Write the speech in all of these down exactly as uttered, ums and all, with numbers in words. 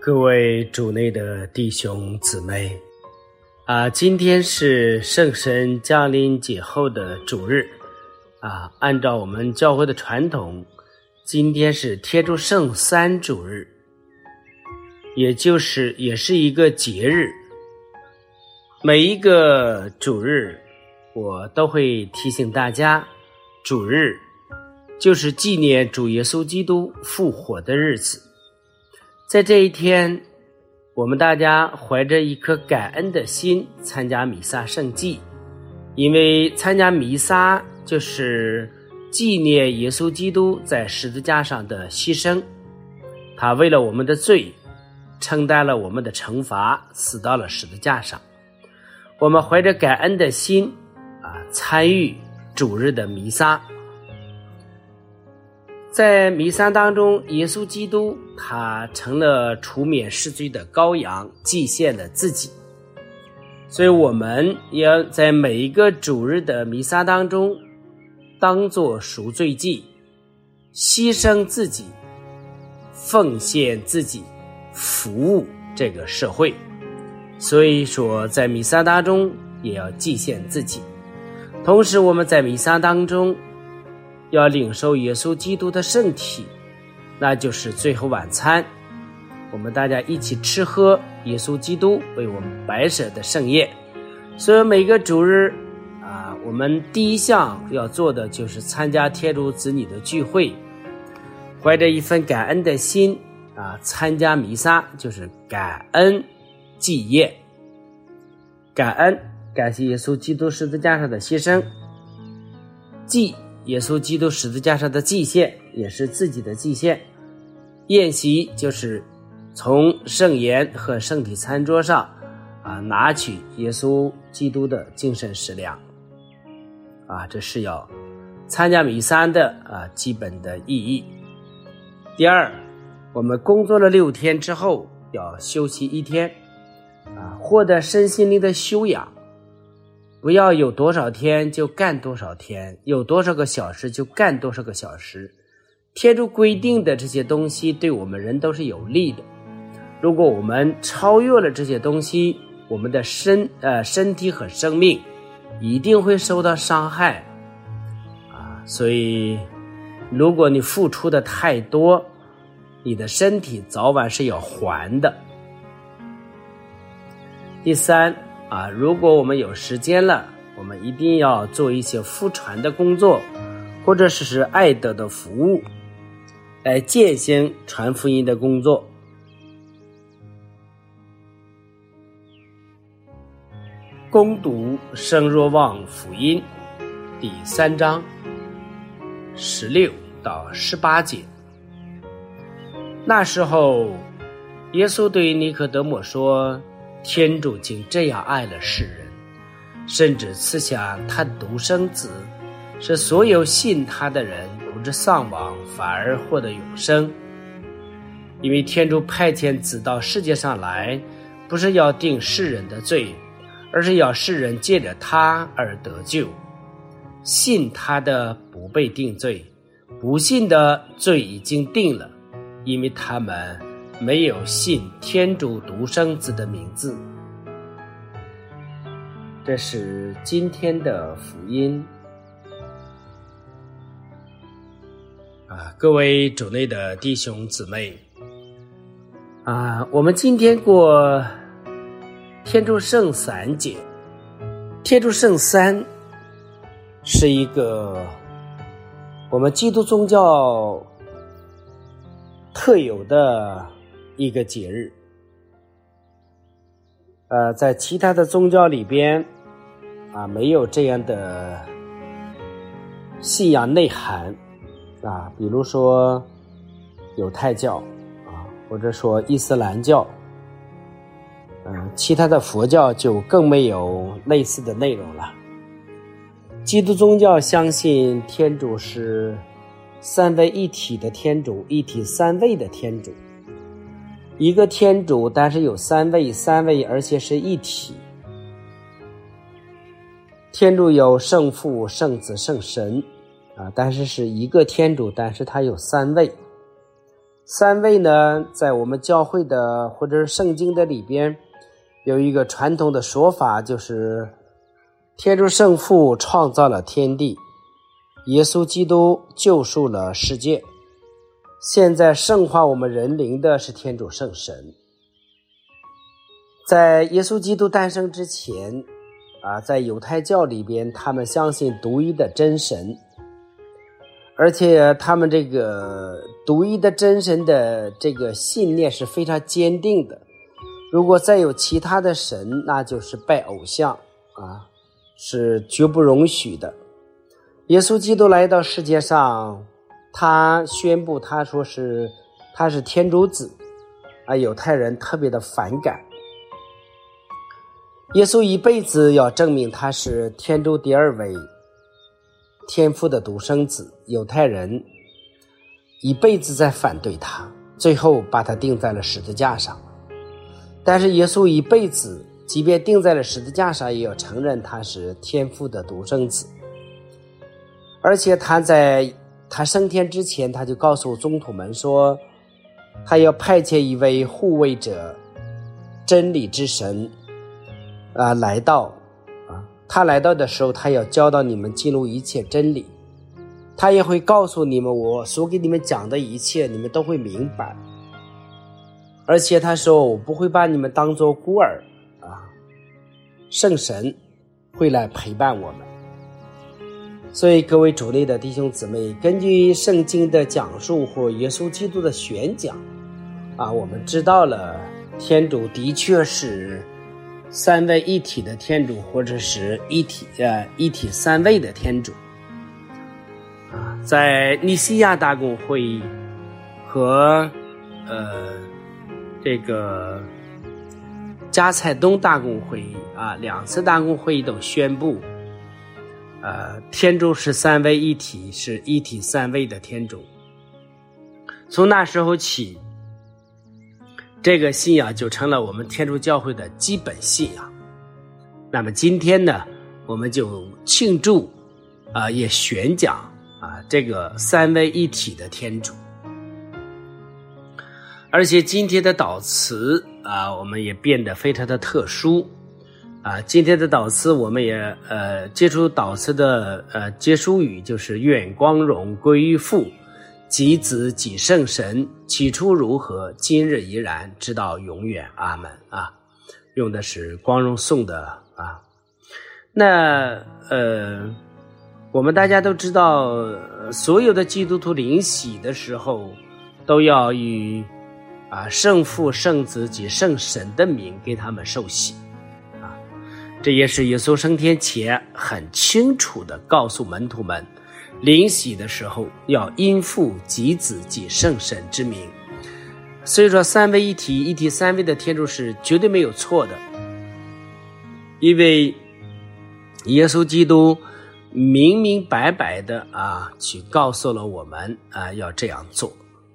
各位主内的弟兄姊妹啊，今天是圣神降临节后的主日啊，按照我们教会的传统，今天是天主圣三主日，也就是也是一个节日。每一个主日我都会提醒大家，主日就是纪念主耶稣基督复活的日子。在这一天，我们大家怀着一颗感恩的心参加弥撒圣祭，因为参加弥撒就是纪念耶稣基督在十字架上的牺牲，他为了我们的罪承担了我们的惩罚，死到了十字架上。我们怀着感恩的心啊，参与主日的弥撒。在弥撒当中，耶稣基督他成了除免世罪的羔羊，祭献了自己。所以我们也要在每一个主日的弥撒当中当作赎罪祭，牺牲自己，奉献自己，服务这个社会。所以说在弥撒当中也要祭献自己。同时我们在弥撒当中要领受耶稣基督的圣体，那就是最后晚餐，我们大家一起吃喝耶稣基督为我们摆设的盛宴。所以每个主日啊，我们第一项要做的就是参加天主子女的聚会，怀着一份感恩的心啊，参加弥撒就是感恩祭宴，感恩感谢耶稣基督十字架上的牺牲，祭耶稣基督十字架上的祭献，也是自己的祭献。宴席就是从圣言和圣体餐桌上啊拿取耶稣基督的精神食粮啊，这是要参加弥撒的啊基本的意义。第二，我们工作了六天之后要休息一天啊，获得身心灵的修养。不要有多少天就干多少天，有多少个小时就干多少个小时。天主规定的这些东西对我们人都是有利的。如果我们超越了这些东西，我们的身呃身体和生命一定会受到伤害啊！所以，如果你付出的太多，你的身体早晚是要还的。第三啊，如果我们有时间了，我们一定要做一些福传的工作，或者是是爱德的服务，来践行传福音的工作。恭读圣若望福音第三章十六到十八节。那时候，耶稣对尼科德摩说，天主竟这样爱了世人，甚至赐下他独生子，使所有信他的人不致丧亡，反而获得永生。因为天主派遣子到世界上来，不是要定世人的罪，而是要世人借着他而得救。信他的不被定罪，不信的罪已经定了，因为他们没有信天主独生子的名字。这是今天的福音啊，各位主内的弟兄姊妹啊，我们今天过天主圣三节。天主圣三是一个我们基督宗教特有的一个节日，呃，在其他的宗教里边啊，没有这样的信仰内涵啊，比如说犹太教啊，或者说伊斯兰教，嗯、呃，其他的佛教就更没有类似的内容了。基督宗教相信天主是三位一体的天主，一体三位的天主。一个天主，但是有三位，三位而且是一体。天主有圣父、圣子、圣神啊，但是是一个天主，但是他有三位。 三位呢，在我们教会的或者是圣经的里边有一个传统的说法，就是天主圣父创造了天地，耶稣基督救赎了世界，现在圣化我们人灵的是天主圣神。在耶稣基督诞生之前啊，在犹太教里边，他们相信独一的真神，而且他们这个独一的真神的这个信念是非常坚定的。如果再有其他的神，那就是拜偶像啊，是绝不容许的。耶稣基督来到世界上，他宣布他说是他是天主子啊，犹太人特别的反感。耶稣一辈子要证明他是天主第二位天父的独生子，犹太人一辈子在反对他，最后把他钉在了十字架上。但是耶稣一辈子即便钉在了十字架上，也要承认他是天父的独生子。而且他在他升天之前，他就告诉宗徒们说，他要派遣一位护卫者，真理之神啊，来到啊，他来到的时候，他要教导你们进入一切真理，他也会告诉你们我所给你们讲的一切，你们都会明白。而且他说，我不会把你们当作孤儿啊，圣神会来陪伴我们。所以各位主内的弟兄姊妹，根据圣经的讲述或耶稣基督的宣讲啊，我们知道了天主的确是三位一体的天主，或者是一体呃一体三位的天主啊。在尼西亚大公会和呃这个加采东大公会啊，两次大公会都宣布呃天主是三位一体，是一体三位的天主。从那时候起，这个信仰就成了我们天主教会的基本信仰。那么今天呢，我们就庆祝啊、呃，也宣讲啊这个三位一体的天主。而且今天的祷词啊，我们也变得非常的特殊啊。今天的祷词，我们也呃接触祷词的呃结束语就是愿光荣归于父，及子及圣神，起初如何，今日依然，直到永远，阿们啊。用的是光荣颂的啊。那呃，我们大家都知道，所有的基督徒领洗的时候，都要以啊圣父、圣子及圣神的名给他们受洗啊。这也是耶稣升天前很清楚的告诉门徒们，领洗的时候要因父及子及圣神之名。所以说三位一体一体三位的天主是绝对没有错的，因为耶稣基督明明白白的啊去告诉了我们啊要这样做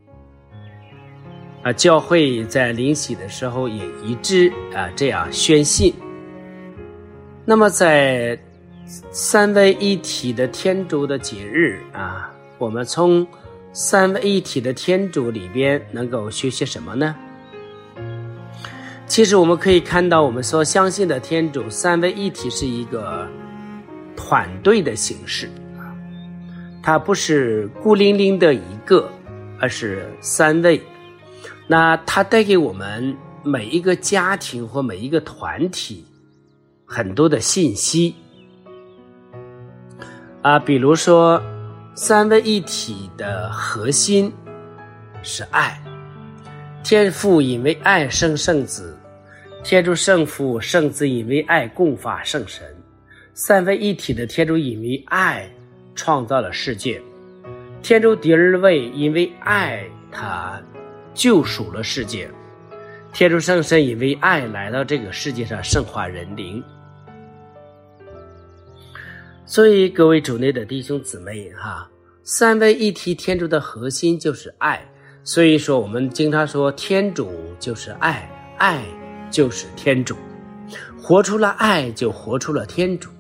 啊。教会在领洗的时候也一致啊这样宣信。那么在三位一体的天主的节日啊，我们从三位一体的天主里边能够学些什么呢？其实我们可以看到，我们所相信的天主三位一体是一个团队的形式，它不是孤零零的一个，而是三位。那它带给我们每一个家庭或每一个团体很多的信息啊，比如说三位一体的核心是爱，天父因为爱生圣子，天主圣父圣子因为爱共发圣神，三位一体的天主因为爱创造了世界，天主第二位因为爱他救赎了世界，天主圣神因为爱来到这个世界上圣化人灵。所以各位主内的弟兄姊妹哈，三位一体天主的核心就是爱。所以说我们经常说天主就是爱，爱就是天主，活出了爱就活出了天主。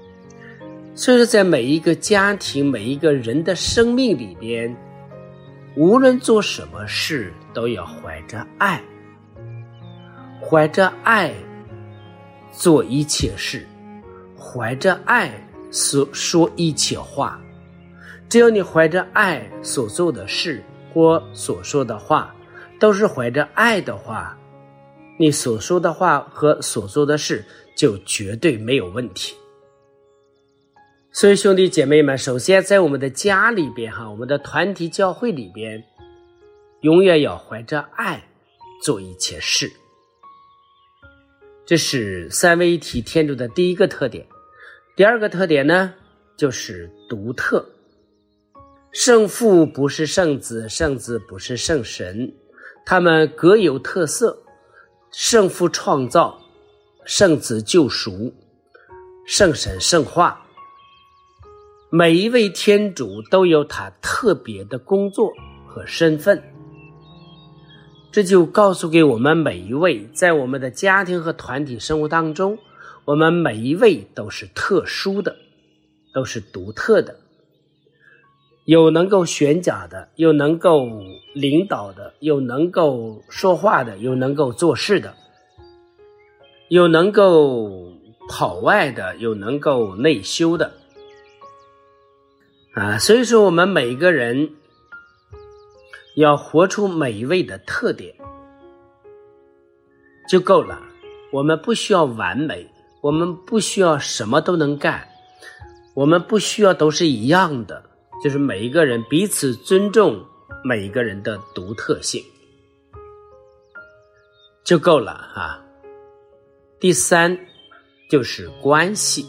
所以说在每一个家庭每一个人的生命里边， 无论做什么事都要怀着爱，怀着爱做一切事，怀着爱所说一切话。只要你怀着爱所做的事或所说的话都是怀着爱的话，你所说的话和所做的事就绝对没有问题。所以兄弟姐妹们，首先在我们的家里边哈，我们的团体教会里边，永远要怀着爱做一切事。这是三位一体天主的第一个特点。第二个特点呢，就是独特。圣父不是圣子，圣子不是圣神，他们各有特色。圣父创造，圣子救赎，圣神圣化。每一位天主都有他特别的工作和身份，这就告诉给我们每一位，在我们的家庭和团体生活当中，我们每一位都是特殊的，都是独特的，有能够选讲的，有能够领导的，有能够说话的，有能够做事的，有能够跑外的，有能够内修的啊，所以说我们每一个人要活出每一位的特点就够了。我们不需要完美，我们不需要什么都能干，我们不需要都是一样的，就是每一个人彼此尊重每一个人的独特性就够了啊。第三就是关系。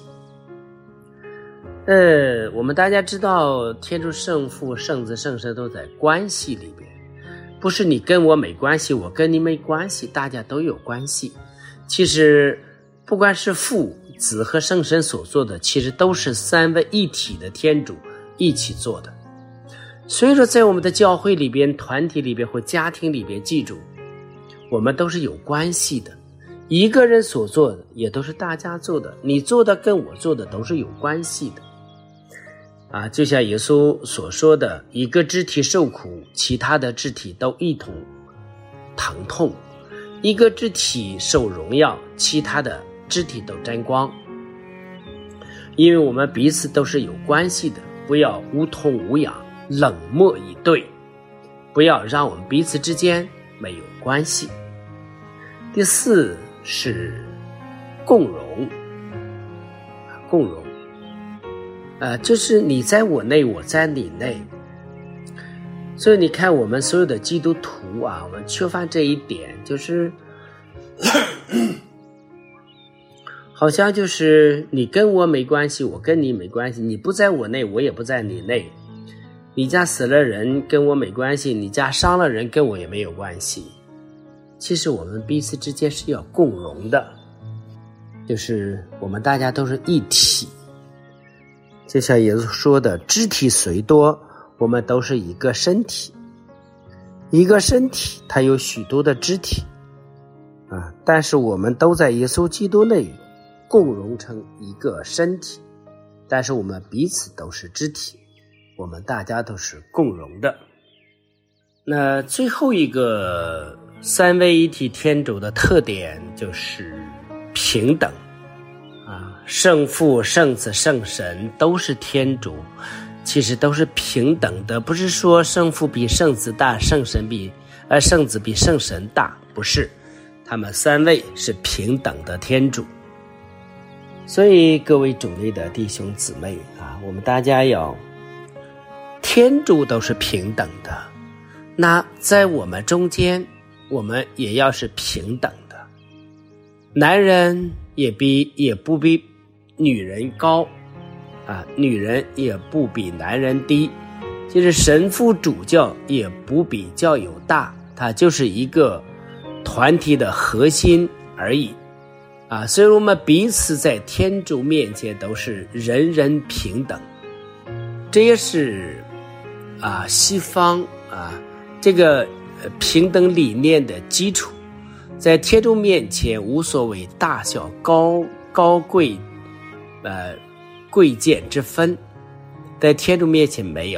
呃，我们大家知道天主圣父、圣子、圣神都在关系里边，不是你跟我没关系，我跟你没关系，大家都有关系。其实不管是父、子和圣神所做的，其实都是三位一体的天主一起做的。所以说在我们的教会里边、团体里边或家庭里边，记住我们都是有关系的，一个人所做的也都是大家做的，你做的跟我做的都是有关系的啊，就像耶稣所说的，一个肢体受苦，其他的肢体都一同疼痛；一个肢体受荣耀，其他的肢体都沾光。因为我们彼此都是有关系的，不要无痛无痒，冷漠以对，不要让我们彼此之间没有关系。第四是共荣，共荣呃，就是你在我内，我在你内。所以你看我们所有的基督徒啊，我们缺乏这一点，就是好像就是你跟我没关系，我跟你没关系，你不在我内，我也不在你内。你家死了人跟我没关系，你家伤了人跟我也没有关系。其实我们彼此之间是要共荣的，就是我们大家都是一体。就像耶稣说的，肢体虽多，我们都是一个身体。一个身体它有许多的肢体啊，但是我们都在耶稣基督内共融成一个身体，但是我们彼此都是肢体，我们大家都是共融的。那最后一个三位一体天主的特点就是平等啊，圣父、圣子、圣神都是天主，其实都是平等的，不是说圣父比圣子大，圣神比呃圣子比圣神大，不是，他们三位是平等的天主。所以各位主内的弟兄姊妹啊，我们大家要天主都是平等的，那在我们中间我们也要是平等的，男人也比也不比女人高啊，女人也不比男人低，就是神父主教也不比教友大，它就是一个团体的核心而已啊。所以我们彼此在天主面前都是人人平等，这也是啊西方啊这个平等理念的基础。在天主面前无所谓大小高高贵呃贵贱之分，在天主面前没有，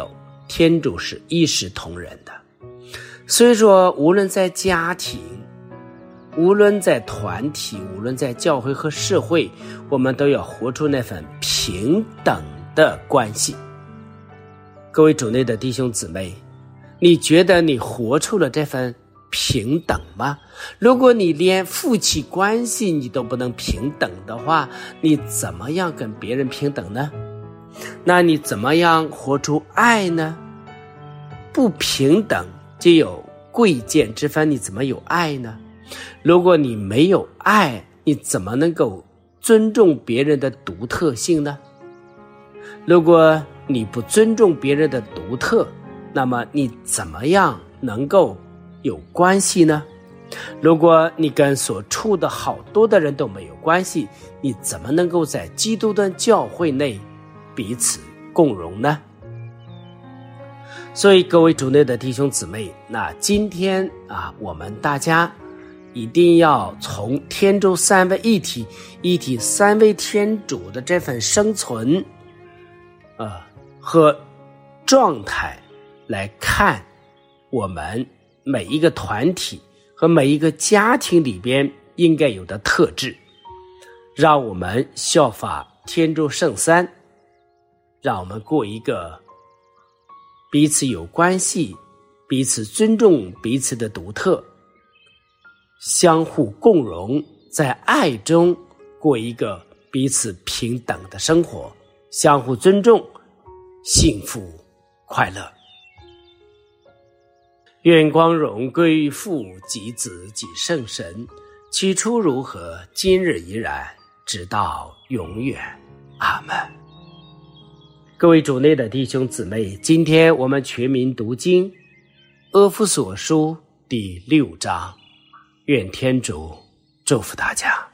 天主是一视同仁的。所以说，无论在家庭，无论在团体，无论在教会和社会，我们都要活出那份平等的关系。各位主内的弟兄姊妹，你觉得你活出了这份平等吗？如果你连夫妻关系你都不能平等的话，你怎么样跟别人平等呢？那你怎么样活出爱呢？不平等就有贵贱之分，你怎么有爱呢？如果你没有爱，你怎么能够尊重别人的独特性呢？如果你不尊重别人的独特，那么你怎么样能够有关系呢？如果你跟所处的好多的人都没有关系，你怎么能够在基督的教会内彼此共荣呢？所以各位主内的弟兄姊妹，那今天啊，我们大家一定要从天主三位一体一体三位天主的这份生存呃和状态来看我们每一个团体和每一个家庭里边应该有的特质，让我们效法天主圣三，让我们过一个彼此有关系，彼此尊重彼此的独特，相互共荣，在爱中过一个彼此平等的生活，相互尊重，幸福快乐。愿光荣归于父及子及圣神，起初如何，今日依然，直到永远。阿们。各位主内的弟兄姊妹，今天我们全民读经阿弗所书第六章，愿天主祝福大家。